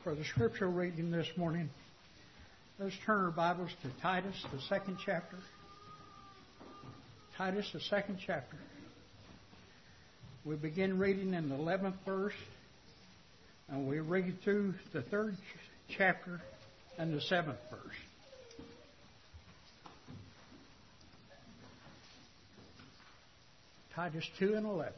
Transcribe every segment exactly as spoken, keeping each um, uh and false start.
For the scripture reading this morning, let's turn our Bibles to Titus, the second chapter. Titus, the second chapter. We begin reading in the eleventh verse, and we read through the third chapter and the seventh verse. Titus two and eleven.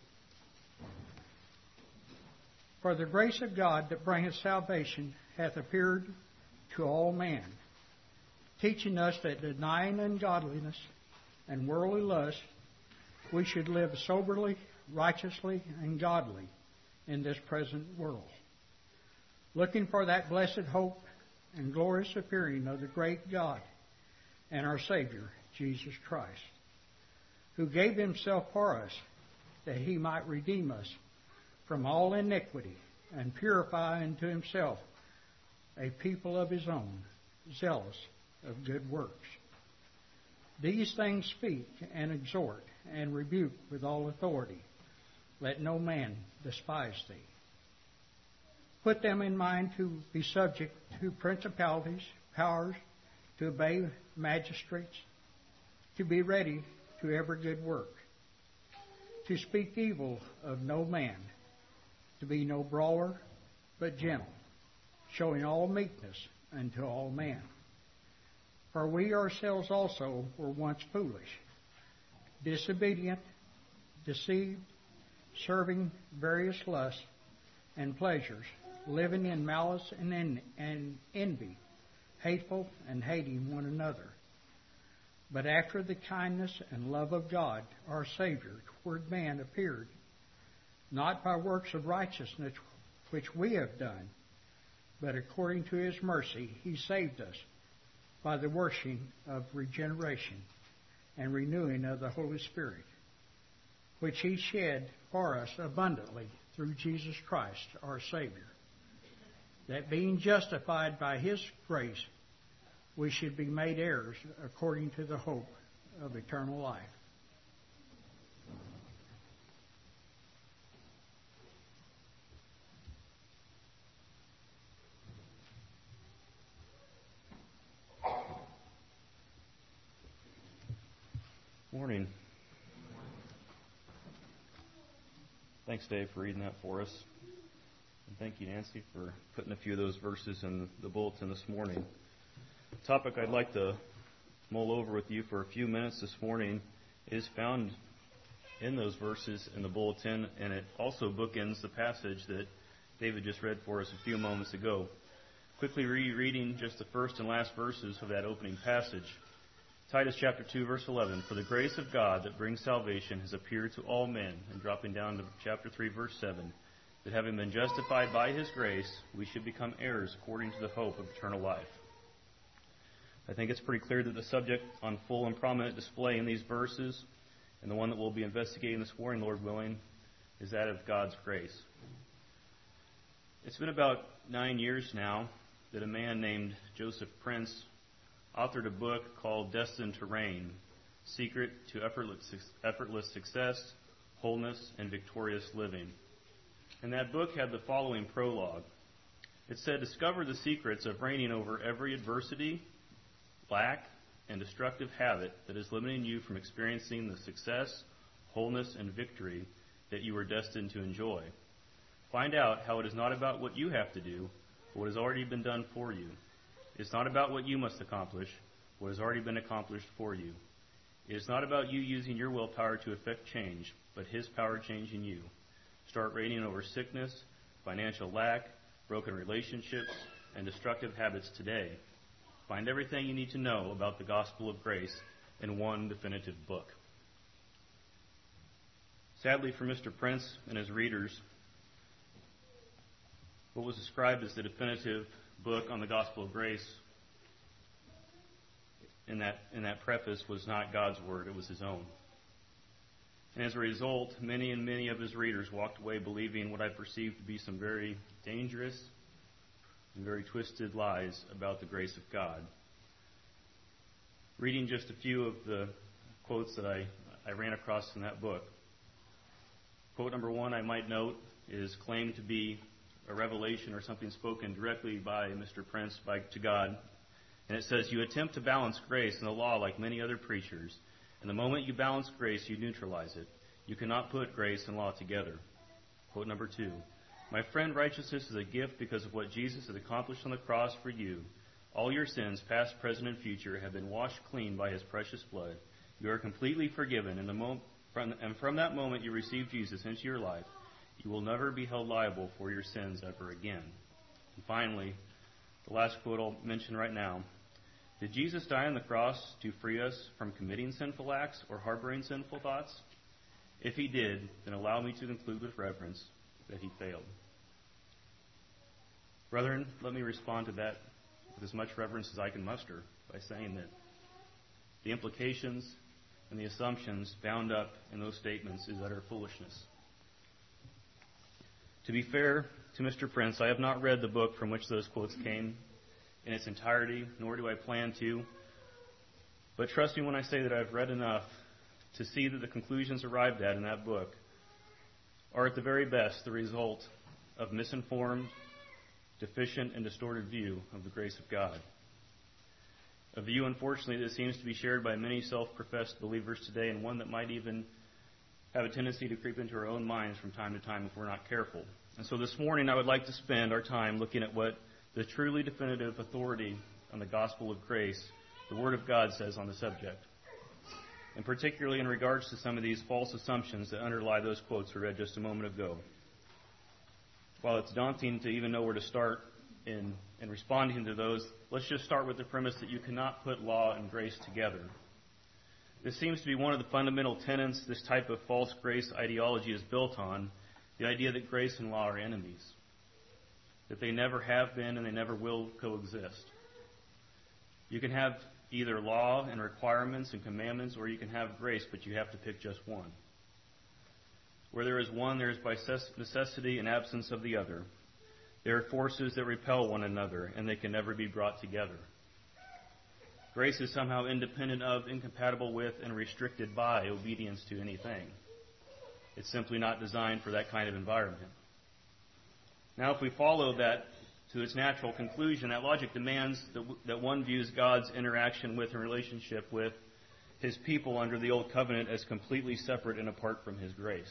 For the grace of God that bringeth salvation hath appeared to all men, teaching us that denying ungodliness and worldly lust, we should live soberly, righteously, and godly in this present world, looking for that blessed hope and glorious appearing of the great God and our Savior, Jesus Christ, who gave himself for us, that he might redeem us from all iniquity and purify unto himself a people of his own, zealous of good works. These things speak and exhort and rebuke with all authority. Let no man despise thee. Put them in mind to be subject to principalities, powers, to obey magistrates, to be ready to every good work, to speak evil of no man, to be no brawler, but gentle, showing all meekness unto all men. For we ourselves also were once foolish, disobedient, deceived, serving various lusts and pleasures, living in malice and, en- and envy, hateful and hating one another. But after the kindness and love of God, our Savior, toward man appeared, not by works of righteousness which we have done, but according to his mercy he saved us by the washing of regeneration and renewing of the Holy Spirit, which he shed for us abundantly through Jesus Christ our Savior, that being justified by his grace, we should be made heirs according to the hope of eternal life. Morning. Thanks, Dave, for reading that for us. And thank you, Nancy, for putting a few of those verses in the bulletin this morning. The topic I'd like to mull over with you for a few minutes this morning is found in those verses in the bulletin, and it also bookends the passage that David just read for us a few moments ago. Quickly rereading just the first and last verses of that opening passage. Titus chapter two, verse eleven, for the grace of God that brings salvation has appeared to all men, and dropping down to chapter three, verse seven, that having been justified by his grace, we should become heirs according to the hope of eternal life. I think it's pretty clear that the subject on full and prominent display in these verses, and the one that we'll be investigating this morning, Lord willing, is that of God's grace. It's been about nine years now that a man named Joseph Prince authored a book called Destined to Reign, Secret to Effortless, Effortless Success, Wholeness, and Victorious Living. And that book had the following prologue. It said, discover the secrets of reigning over every adversity, lack, and destructive habit that is limiting you from experiencing the success, wholeness, and victory that you are destined to enjoy. Find out how it is not about what you have to do, but what has already been done for you. It's not about what you must accomplish, what has already been accomplished for you. It is not about you using your willpower to effect change, but his power changing you. Start reigning over sickness, financial lack, broken relationships, and destructive habits today. Find everything you need to know about the gospel of grace in one definitive book. Sadly for Mister Prince and his readers, what was described as the definitive book on the gospel of grace in that in that preface was not God's word, it was his own. And as a result, many and many of his readers walked away believing what I perceived to be some very dangerous and very twisted lies about the grace of God. Reading just a few of the quotes that I, I ran across in that book. Quote number one I might note is claimed to be a revelation or something spoken directly by Mister Prince by, to God. And it says, you attempt to balance grace and the law like many other preachers. And the moment you balance grace, you neutralize it. You cannot put grace and law together. Quote number two. My friend, righteousness is a gift because of what Jesus has accomplished on the cross for you. All your sins, past, present, and future, have been washed clean by his precious blood. You are completely forgiven, and, the mo- from, and from that moment you receive Jesus into your life, you will never be held liable for your sins ever again. And finally, the last quote I'll mention right now. Did Jesus die on the cross to free us from committing sinful acts or harboring sinful thoughts? If he did, then allow me to conclude with reverence that he failed. Brethren, let me respond to that with as much reverence as I can muster by saying that the implications and the assumptions bound up in those statements is utter foolishness. To be fair to Mister Prince, I have not read the book from which those quotes came in its entirety, nor do I plan to. But trust me when I say that I've read enough to see that the conclusions arrived at in that book are at the very best the result of misinformed, deficient, and distorted view of the grace of God. A view, unfortunately, that seems to be shared by many self-professed believers today, and one that might even have a tendency to creep into our own minds from time to time if we're not careful. And so this morning I would like to spend our time looking at what the truly definitive authority on the gospel of grace, the Word of God, says on the subject, and particularly in regards to some of these false assumptions that underlie those quotes we read just a moment ago. While it's daunting to even know where to start in, in responding to those, let's just start with the premise that you cannot put law and grace together. This seems to be one of the fundamental tenets this type of false grace ideology is built on, the idea that grace and law are enemies, that they never have been and they never will coexist. You can have either law and requirements and commandments, or you can have grace, but you have to pick just one. Where there is one, there is by necessity an absence of the other. There are forces that repel one another, and they can never be brought together. Grace is somehow independent of, incompatible with, and restricted by obedience to anything. It's simply not designed for that kind of environment. Now, if we follow that to its natural conclusion, that logic demands that, w- that one views God's interaction with and relationship with his people under the Old Covenant as completely separate and apart from his grace.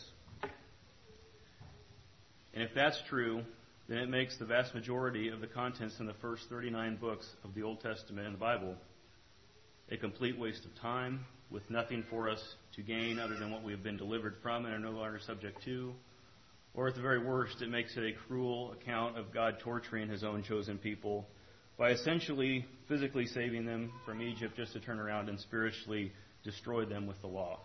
And if that's true, then it makes the vast majority of the contents in the first thirty-nine books of the Old Testament and the Bible a complete waste of time, with nothing for us to gain other than what we have been delivered from and are no longer subject to. Or at the very worst, it makes it a cruel account of God torturing his own chosen people by essentially physically saving them from Egypt just to turn around and spiritually destroy them with the law.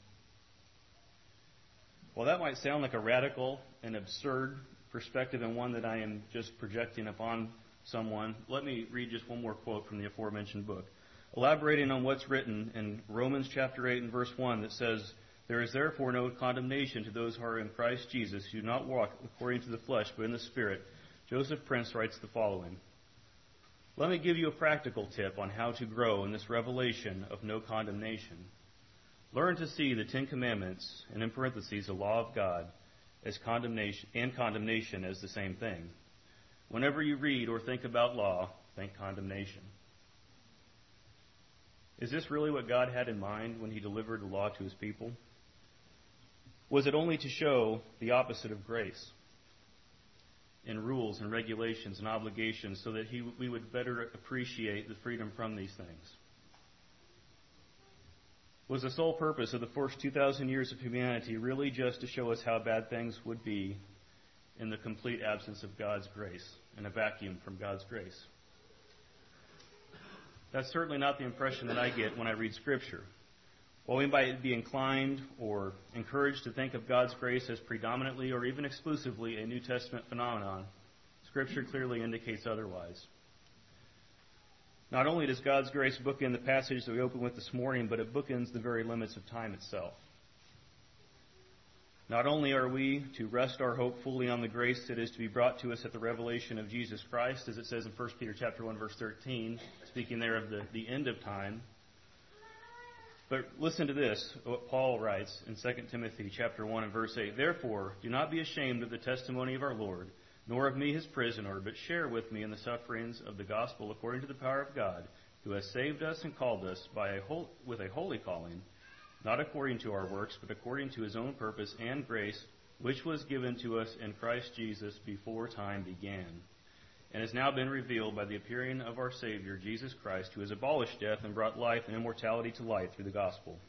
While that might sound like a radical and absurd perspective and one that I am just projecting upon someone, let me read just one more quote from the aforementioned book. Elaborating on what's written in Romans chapter eight and verse one that says, there is therefore no condemnation to those who are in Christ Jesus, who do not walk according to the flesh, but in the Spirit. Joseph Prince writes the following. Let me give you a practical tip on how to grow in this revelation of no condemnation. Learn to see the Ten Commandments, and in parentheses, the law of God, as condemnation and condemnation as the same thing. Whenever you read or think about law, think condemnation. Is this really what God had in mind when he delivered the law to his people? Was it only to show the opposite of grace in rules and regulations and obligations so that he, we would better appreciate the freedom from these things? Was the sole purpose of the first two thousand years of humanity really just to show us how bad things would be in the complete absence of God's grace, in a vacuum from God's grace? That's certainly not the impression that I get when I read Scripture. While we might be inclined or encouraged to think of God's grace as predominantly or even exclusively a New Testament phenomenon, Scripture clearly indicates otherwise. Not only does God's grace bookend the passage that we opened with this morning, but it bookends the very limits of time itself. Not only are we to rest our hope fully on the grace that is to be brought to us at the revelation of Jesus Christ, as it says in First Peter chapter one, verse thirteen, speaking there of the, the end of time. But listen to this, what Paul writes in Second Timothy chapter one and verse eight. Therefore, do not be ashamed of the testimony of our Lord, nor of me his prisoner, but share with me in the sufferings of the gospel according to the power of God, who has saved us and called us by a whole, with a holy calling, not according to our works, but according to his own purpose and grace, which was given to us in Christ Jesus before time began, and has now been revealed by the appearing of our Savior, Jesus Christ, who has abolished death and brought life and immortality to light through the gospel.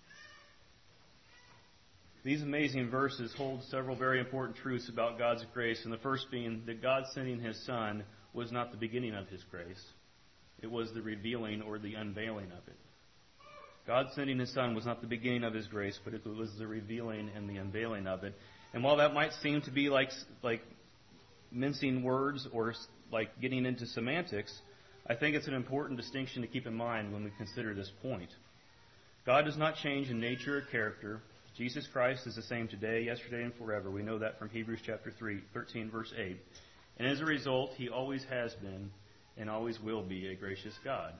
These amazing verses hold several very important truths about God's grace, and the first being that God sending his Son was not the beginning of his grace. It was the revealing or the unveiling of it. God sending his Son was not the beginning of his grace, but it was the revealing and the unveiling of it. And while that might seem to be like like mincing words or like getting into semantics, I think it's an important distinction to keep in mind when we consider this point. God does not change in nature or character. Jesus Christ is the same today, yesterday, and forever. We know that from Hebrews chapter three, thirteen, verse eight. And as a result, he always has been and always will be a gracious God.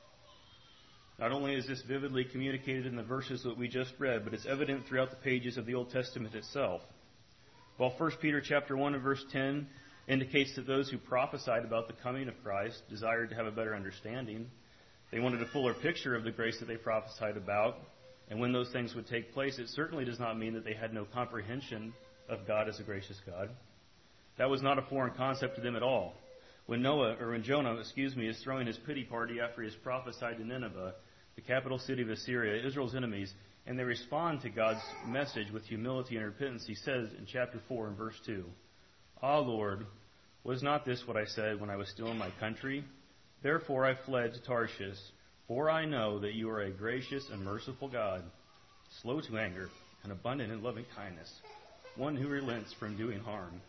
Not only is this vividly communicated in the verses that we just read, but it's evident throughout the pages of the Old Testament itself. While First Peter chapter one and verse ten indicates that those who prophesied about the coming of Christ desired to have a better understanding, they wanted a fuller picture of the grace that they prophesied about, and when those things would take place, it certainly does not mean that they had no comprehension of God as a gracious God. That was not a foreign concept to them at all. When Noah, or when Jonah, excuse me, is throwing his pity party after he has prophesied to Nineveh, the capital city of Assyria, Israel's enemies, and they respond to God's message with humility and repentance, he says in chapter four and verse two, "Ah, Lord, was not this what I said when I was still in my country? Therefore I fled to Tarshish, for I know that you are a gracious and merciful God, slow to anger and abundant in loving kindness, one who relents from doing harm."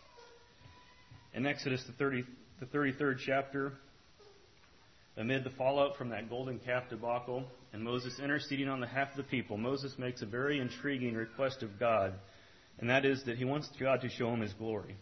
In Exodus, the, thirty, the thirty-third chapter, amid the fallout from that golden calf debacle, and Moses interceding on behalf of the people, Moses makes a very intriguing request of God, and that is that he wants God to show him his glory.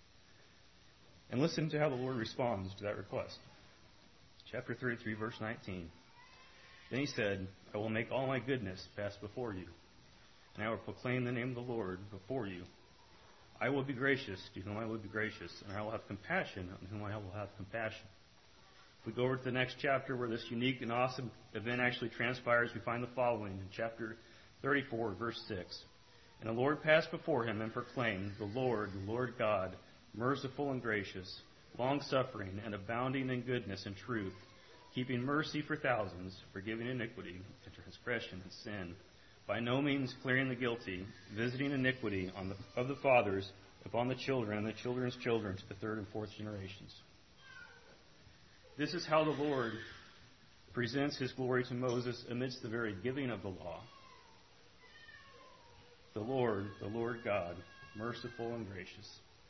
And listen to how the Lord responds to that request. Chapter thirty-three, verse nineteen. Then he said, "I will make all my goodness pass before you, and I will proclaim the name of the Lord before you. I will be gracious to whom I will be gracious, and I will have compassion on whom I will have compassion." If we go over to the next chapter where this unique and awesome event actually transpires, we find the following in chapter thirty-four, verse six. "And the Lord passed before him and proclaimed, The Lord, the Lord God, merciful and gracious, long-suffering and abounding in goodness and truth, keeping mercy for thousands, forgiving iniquity and transgression and sin, by no means clearing the guilty, visiting iniquity on the, of the fathers upon the children and the children's children to the third and fourth generations." This is how the Lord presents his glory to Moses amidst the very giving of the law. The Lord, the Lord God, merciful and gracious.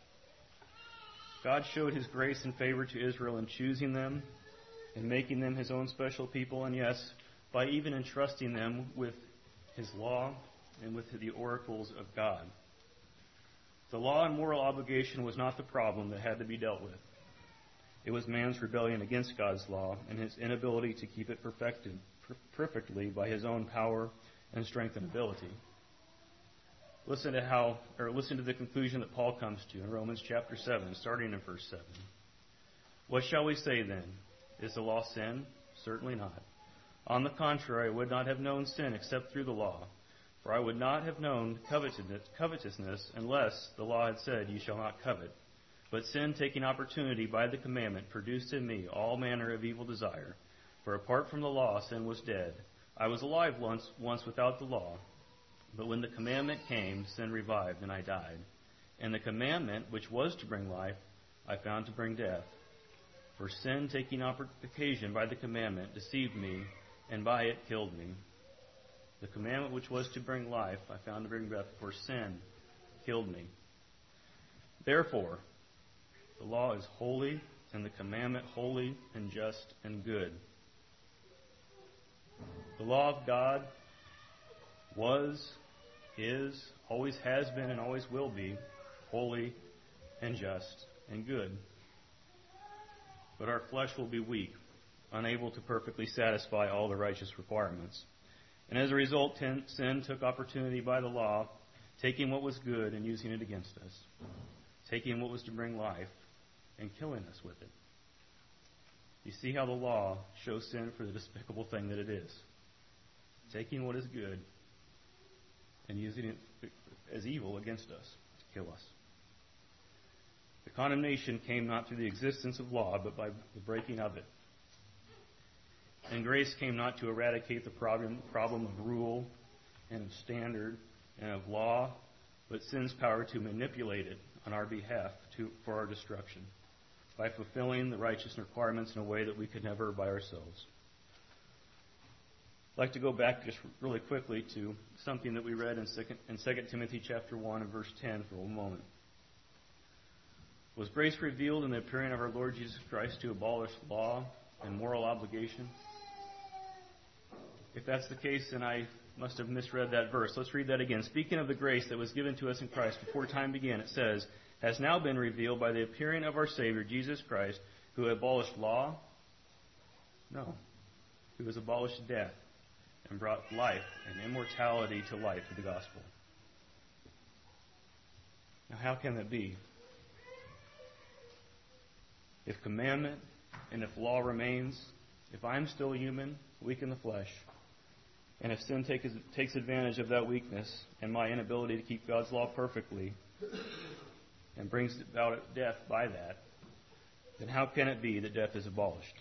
God showed his grace and favor to Israel in choosing them and making them his own special people, and yes, by even entrusting them with his law and with the oracles of God. The law and moral obligation was not the problem that had to be dealt with. It was man's rebellion against God's law and his inability to keep it perfected perfectly by his own power and strength and ability. Listen to how, or listen to the conclusion that Paul comes to in Romans chapter seven, starting in verse seven. "What shall we say then? Is the law sin? Certainly not. On the contrary, I would not have known sin except through the law. For I would not have known covetousness unless the law had said, You shall not covet. But sin, taking opportunity by the commandment, produced in me all manner of evil desire. For apart from the law, sin was dead. I was alive once, once without the law. But when the commandment came, sin revived, and I died. And the commandment, which was to bring life, I found to bring death. For sin, taking occasion by the commandment, deceived me, and by it killed me. The commandment which was to bring life, I found to bring death, for sin killed me. Therefore, the law is holy, and the commandment holy and just and good." The law of God was, is, always has been, and always will be holy and just and good. But our flesh will be weak, unable to perfectly satisfy all the righteous requirements. And as a result, sin took opportunity by the law, taking what was good and using it against us. taking what was to bring life and killing us with it. You see how the law shows sin for the despicable thing that it is. Taking what is good and using it as evil against us to kill us. The condemnation came not through the existence of law, but by the breaking of it. And grace came not to eradicate the problem, problem of rule and of standard and of law, but sin's power to manipulate it on our behalf to, for our destruction, by fulfilling the righteous requirements in a way that we could never by ourselves. I'd like to go back just really quickly to something that we read in Second Timothy chapter one and verse ten for a moment. Was grace revealed in the appearing of our Lord Jesus Christ to abolish law and moral obligation? If that's the case, then I must have misread that verse. Let's read that again. Speaking of the grace that was given to us in Christ before time began, it says, has now been revealed by the appearing of our Savior, Jesus Christ, who abolished law? No. Who has abolished death and brought life and immortality to light through the gospel. Now, how can that be? If commandment and if law remains, if I'm still human, weak in the flesh, and if sin take, takes advantage of that weakness and my inability to keep God's law perfectly and brings about death by that, then how can it be that death is abolished?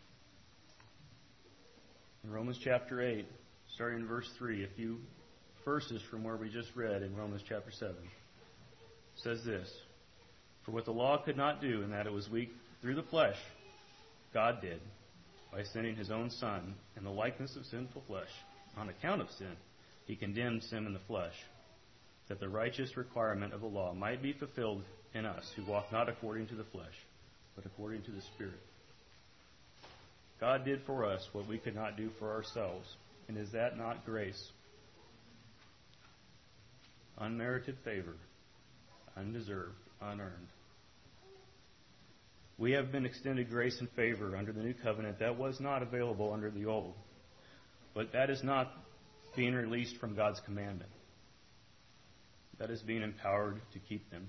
In Romans chapter eight, starting in verse three, a few verses from where we just read in Romans chapter seven, says this, for what the law could not do in that it was weak through the flesh, God did by sending his own Son in the likeness of sinful flesh. On account of sin, he condemned sin in the flesh, that the righteous requirement of the law might be fulfilled in us who walk not according to the flesh, but according to the Spirit. God did for us what we could not do for ourselves. And is that not grace? Unmerited favor, undeserved, unearned. We have been extended grace and favor under the new covenant that was not available under the old. But that is not being released from God's commandment. That is being empowered to keep them.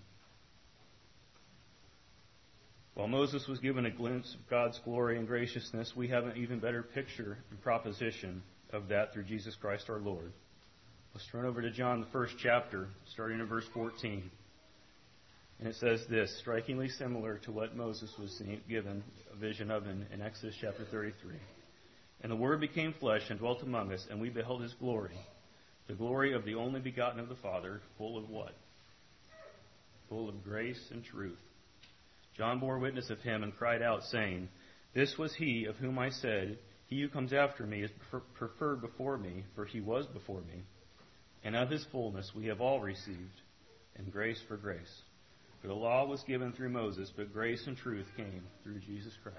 While Moses was given a glimpse of God's glory and graciousness, we have an even better picture and proposition of that through Jesus Christ our Lord. Let's turn over to John, the first chapter, starting in verse fourteen. And it says this, strikingly similar to what Moses was given a vision of in, in Exodus chapter thirty-three. And the Word became flesh and dwelt among us, and we beheld his glory, the glory of the only begotten of the Father, full of what? Full of grace and truth. John bore witness of him and cried out, saying, this was he of whom I said, he who comes after me is preferred before me, for he was before me. And of his fullness we have all received, and grace for grace. For the law was given through Moses, but grace and truth came through Jesus Christ.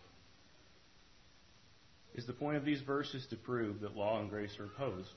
Is the point of these verses to prove that law and grace are opposed?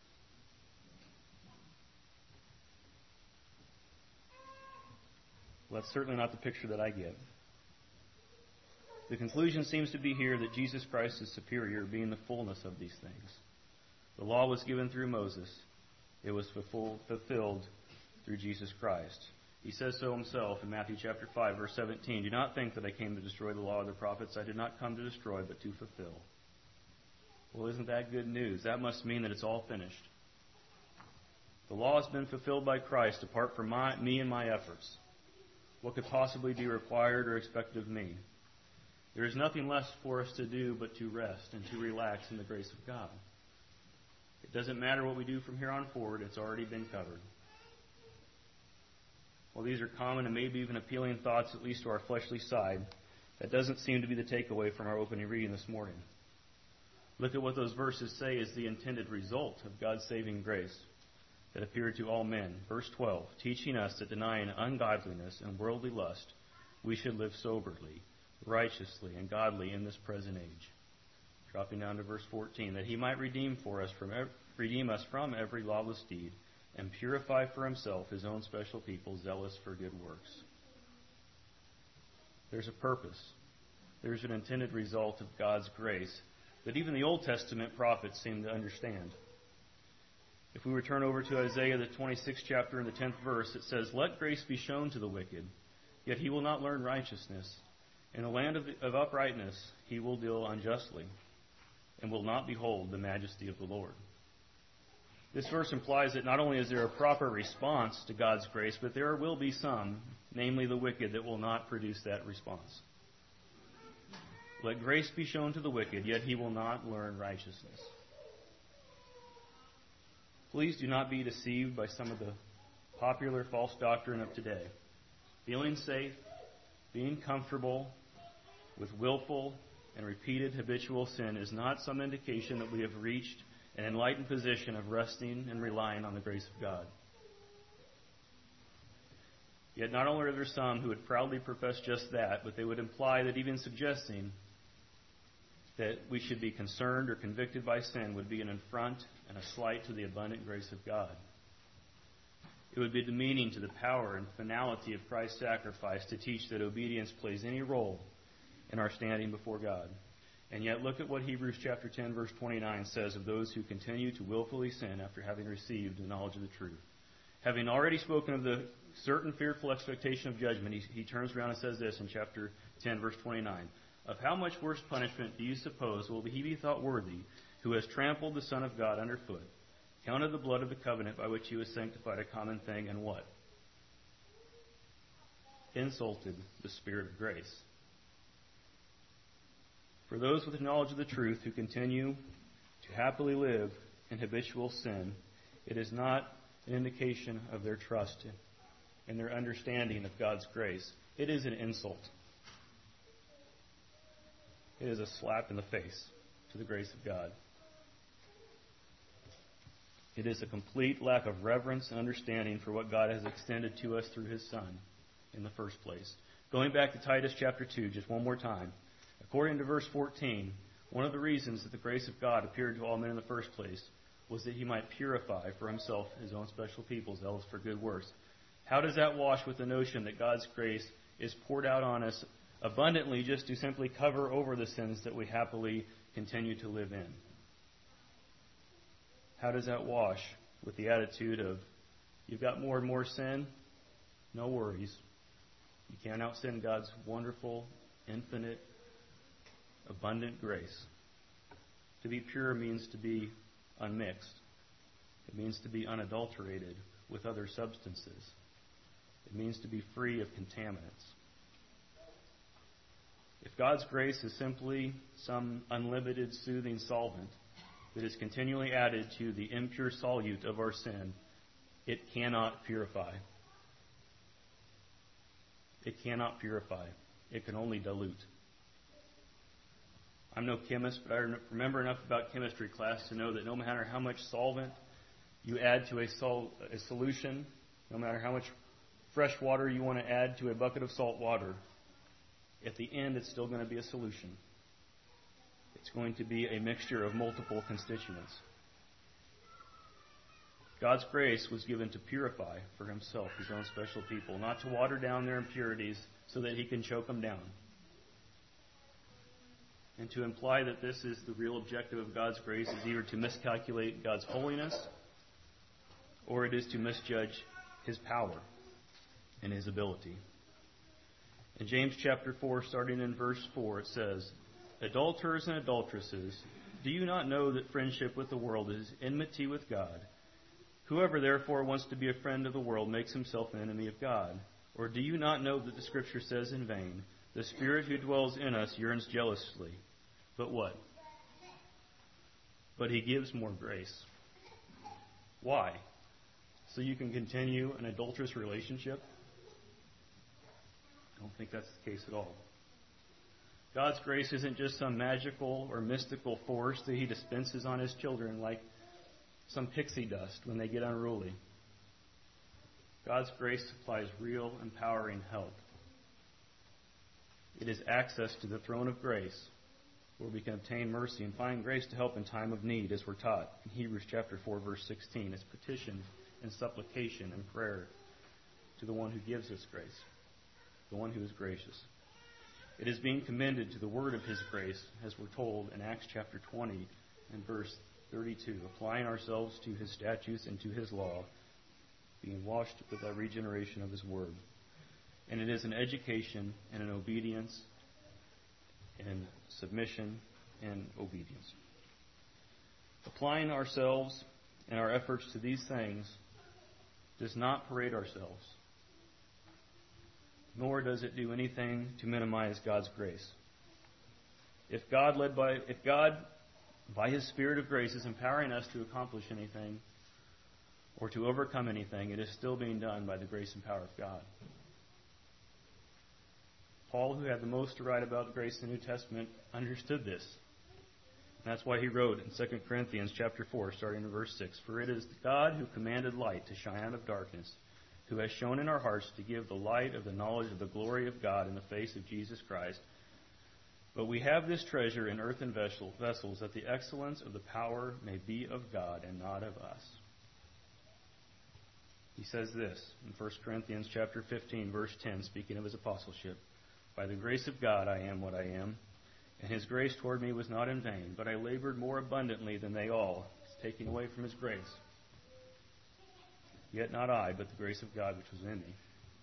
Well, that's certainly not the picture that I get. The conclusion seems to be here that Jesus Christ is superior, being the fullness of these things. The law was given through Moses. It was fulfilled through Jesus Christ. He says so himself in Matthew chapter five, verse seventeen. Do not think that I came to destroy the law or the prophets. I did not come to destroy, but to fulfill. Well, isn't that good news? That must mean that it's all finished. The law has been fulfilled by Christ apart from my, me and my efforts. What could possibly be required or expected of me? There is nothing less for us to do but to rest and to relax in the grace of God. It doesn't matter what we do from here on forward. It's already been covered. Well, these are common and maybe even appealing thoughts, at least to our fleshly side. That doesn't seem to be the takeaway from our opening reading this morning. Look at what those verses say is the intended result of God's saving grace that appeared to all men. Verse twelve, teaching us that denying ungodliness and worldly lust, we should live soberly, righteously, and godly in this present age. Dropping down to verse fourteen, that he might redeem for us from ev- redeem us from every lawless deed, and purify for himself his own special people, zealous for good works. There's a purpose. There's an intended result of God's grace that even the Old Testament prophets seem to understand. If we return over to Isaiah, the twenty-sixth chapter and the tenth verse, it says, let grace be shown to the wicked, Yet he will not learn righteousness. In the land of, of uprightness he will deal unjustly, and will not behold the majesty of the Lord. This verse implies that not only is there a proper response to God's grace, but there will be some, namely the wicked, that will not produce that response. Let grace be shown to the wicked, yet he will not learn righteousness. Please do not be deceived by some of the popular false doctrine of today. Feeling safe, being comfortable with willful and repeated habitual sin is not some indication that we have reached an enlightened position of resting and relying on the grace of God. Yet not only are there some who would proudly profess just that, but they would imply that even suggesting that we should be concerned or convicted by sin would be an affront and a slight to the abundant grace of God. It would be demeaning to the power and finality of Christ's sacrifice to teach that obedience plays any role in our standing before God. And yet look at what Hebrews chapter ten verse twenty-nine says of those who continue to willfully sin after having received the knowledge of the truth. Having already spoken of the certain fearful expectation of judgment, he, he turns around and says this in chapter ten verse twenty-nine. Of how much worse punishment do you suppose will he be thought worthy who has trampled the Son of God underfoot, counted the blood of the covenant by which he was sanctified a common thing, and what? Insulted the Spirit of grace. For those with knowledge of the truth who continue to happily live in habitual sin, it is not an indication of their trust in their understanding of God's grace. It is an insult. It is a slap in the face to the grace of God. It is a complete lack of reverence and understanding for what God has extended to us through His Son in the first place. Going back to Titus chapter two, just one more time. According to verse fourteen, one of the reasons that the grace of God appeared to all men in the first place was that He might purify for Himself His own special people, zealous for good works. How does that wash with the notion that God's grace is poured out on us abundantly just to simply cover over the sins that we happily continue to live in? How does that wash with the attitude of, you've got more and more sin? No worries. You can't out-sin God's wonderful, infinite, abundant grace. To be pure means to be unmixed. It means to be unadulterated with other substances. It means to be free of contaminants. If God's grace is simply some unlimited soothing solvent that is continually added to the impure solute of our sin, it cannot purify. It cannot purify. It can only dilute. I'm no chemist, but I remember enough about chemistry class to know that no matter how much solvent you add to a, sol- a solution, no matter how much fresh water you want to add to a bucket of salt water, at the end it's still going to be a solution. It's going to be a mixture of multiple constituents. God's grace was given to purify for Himself His own special people, not to water down their impurities so that He can choke them down. And to imply that this is the real objective of God's grace is either to miscalculate God's holiness or it is to misjudge His power and His ability. In James chapter four, starting in verse four, it says, Adulterers and adulteresses, do you not know that friendship with the world is enmity with God? Whoever therefore wants to be a friend of the world makes himself an enemy of God. Or do you not know that the Scripture says in vain, the Spirit who dwells in us yearns jealously? But what? But He gives more grace. Why? So you can continue an adulterous relationship? I don't think that's the case at all. God's grace isn't just some magical or mystical force that He dispenses on His children like some pixie dust when they get unruly. God's grace supplies real, empowering help. It is access to the throne of grace where we can obtain mercy and find grace to help in time of need, as we're taught in Hebrews chapter four, verse sixteen. It's petition and supplication and prayer to the one who gives us grace, the one who is gracious. It is being commended to the word of His grace, as we're told in Acts chapter twenty and verse thirty-two, applying ourselves to His statutes and to His law, being washed with the regeneration of His word. And it is an education and an obedience and submission and obedience. Applying ourselves and our efforts to these things does not parade ourselves, nor does it do anything to minimize God's grace. If God led by if God by His Spirit of grace is empowering us to accomplish anything or to overcome anything, it is still being done by the grace and power of God. Paul, who had the most to write about grace in the New Testament, understood this. And that's why he wrote in Second Corinthians chapter four, starting in verse six, "For it is God who commanded light to shine out of darkness, who has shown in our hearts to give the light of the knowledge of the glory of God in the face of Jesus Christ. But we have this treasure in earthen vessels, that the excellence of the power may be of God and not of us." He says this in First Corinthians chapter fifteen, verse ten, speaking of his apostleship, "By the grace of God I am what I am, and His grace toward me was not in vain, but I labored more abundantly than they all." It's taking away from His grace. "Yet not I, but the grace of God which was in me."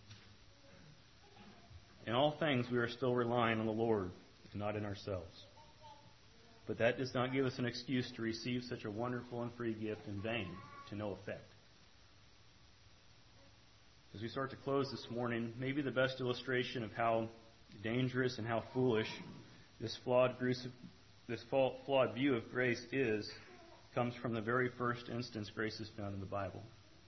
In all things we are still relying on the Lord, and not in ourselves. But that does not give us an excuse to receive such a wonderful and free gift in vain, to no effect. As we start to close this morning, maybe the best illustration of how dangerous and how foolish this flawed, this flawed view of grace is comes from the very first instance grace is found in the Bible.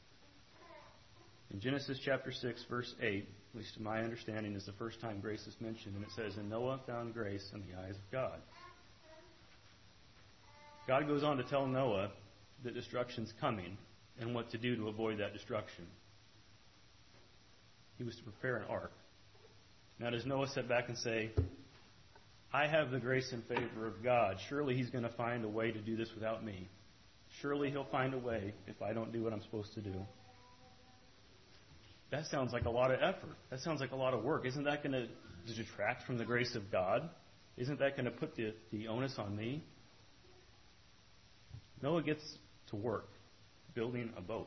In Genesis chapter six, verse eight, at least to my understanding, is the first time grace is mentioned, and it says, "And Noah found grace in the eyes of God." God goes on to tell Noah that destruction's coming and what to do to avoid that destruction. He was to prepare an ark. Now, does Noah sit back and say, "I have the grace and favor of God. Surely He's going to find a way to do this without me. Surely He'll find a way if I don't do what I'm supposed to do"? That sounds like a lot of effort. That sounds like a lot of work. Isn't that going to detract from the grace of God? Isn't that going to put the, the onus on me? Noah gets to work building a boat.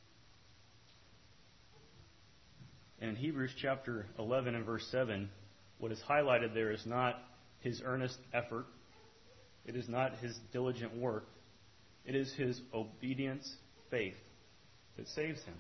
And in Hebrews chapter eleven and verse seven, what is highlighted there is not his earnest effort. It is not his diligent work. It is his obedience, faith, that saves him.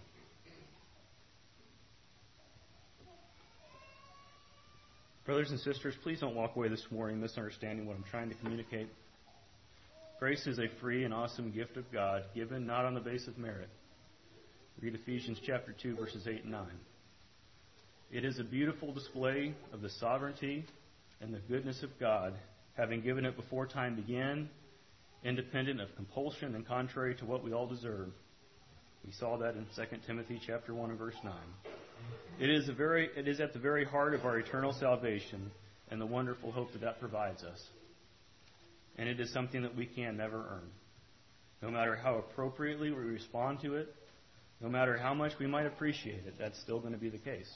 Brothers and sisters, please don't walk away this morning misunderstanding what I'm trying to communicate. Grace is a free and awesome gift of God, given not on the basis of merit. Read Ephesians chapter two, verses eight and nine. It is a beautiful display of the sovereignty and the goodness of God, having given it before time began, independent of compulsion and contrary to what we all deserve. We saw that in Second Timothy chapter one and verse nine. It is a very, it is at the very heart of our eternal salvation and the wonderful hope that that provides us. And it is something that we can never earn. No matter how appropriately we respond to it, no matter how much we might appreciate it, that's still going to be the case.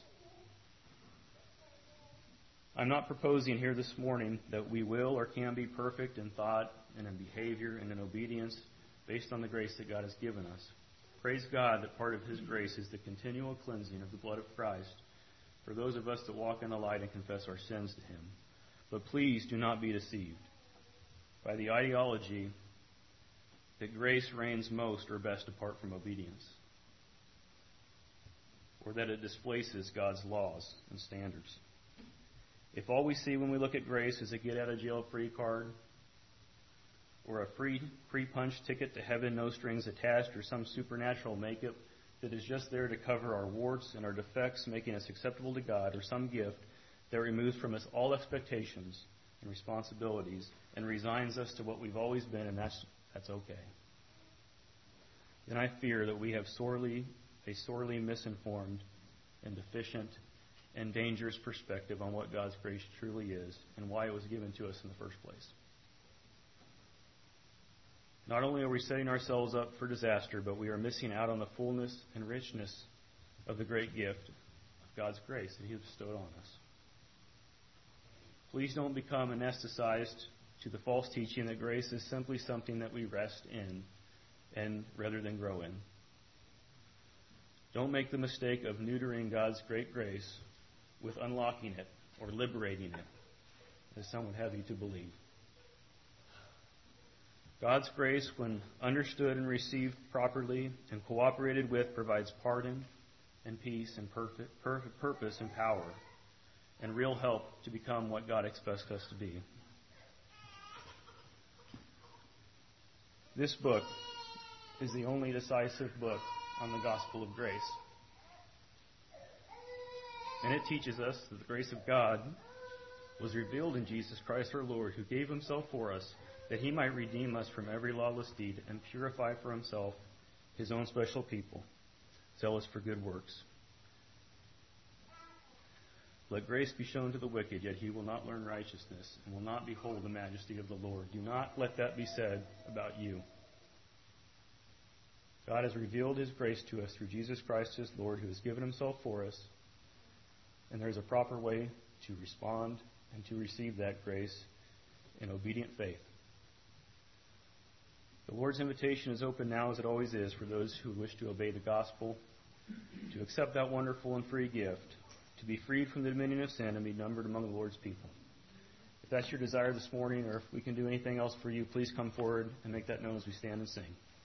I'm not proposing here this morning that we will or can be perfect in thought and in behavior and in obedience based on the grace that God has given us. Praise God that part of His grace is the continual cleansing of the blood of Christ for those of us that walk in the light and confess our sins to Him. But please do not be deceived by the ideology that grace reigns most or best apart from obedience, or that it displaces God's laws and standards. If all we see when we look at grace is a get-out-of-jail-free card, or a free pre-punch ticket to heaven, no strings attached, or some supernatural makeup that is just there to cover our warts and our defects, making us acceptable to God, or some gift that removes from us all expectations and responsibilities and resigns us to what we've always been, and that's that's okay, then I fear that we have sorely a sorely misinformed and deficient and dangerous perspective on what God's grace truly is and why it was given to us in the first place. Not only are we setting ourselves up for disaster, but we are missing out on the fullness and richness of the great gift of God's grace that He has bestowed on us. Please don't become anesthetized to the false teaching that grace is simply something that we rest in and rather than grow in. Don't make the mistake of neutering God's great grace with unlocking it or liberating it, as some would have you to believe. God's grace, when understood and received properly and cooperated with, provides pardon and peace and perfect, perfect purpose and power and real help to become what God expects us to be. This book is the only decisive book on the gospel of grace. And it teaches us that the grace of God was revealed in Jesus Christ our Lord, who gave himself for us, that he might redeem us from every lawless deed and purify for himself his own special people, zealous for good works. Let grace be shown to the wicked, yet he will not learn righteousness, and will not behold the majesty of the Lord. Do not let that be said about you. God has revealed his grace to us through Jesus Christ his Lord, who has given himself for us, and there is a proper way to respond and to receive that grace in obedient faith. The Lord's invitation is open now, as it always is, for those who wish to obey the gospel, to accept that wonderful and free gift, to be freed from the dominion of sin and be numbered among the Lord's people. If that's your desire this morning, or if we can do anything else for you, please come forward and make that known as we stand and sing.